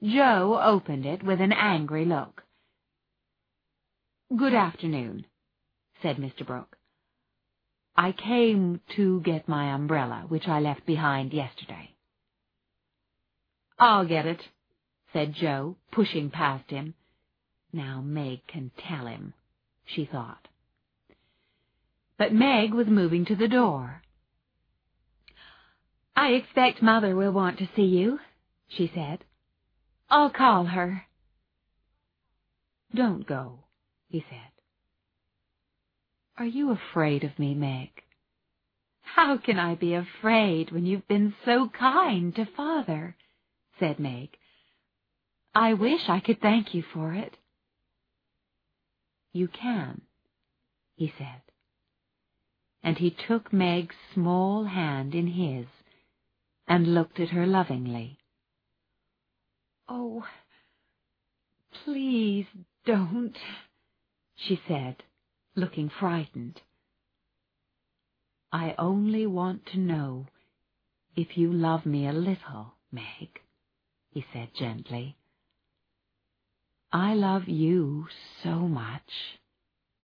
Joe opened it with an angry look. "Good afternoon," said Mr. Brooke. "I came to get my umbrella, which I left behind yesterday." "I'll get it," said Joe, pushing past him. Now Meg can tell him, she thought. But Meg was moving to the door. "I expect Mother will want to see you," she said. "I'll call her." "Don't go," he said. "Are you afraid of me, Meg?" "How can I be afraid when you've been so kind to Father?" said Meg. "I wish I could thank you for it." "You can," he said. And he took Meg's small hand in his and looked at her lovingly. "Oh, please don't," she said, looking frightened. "I only want to know if you love me a little, Meg," he said gently. "I love you so much."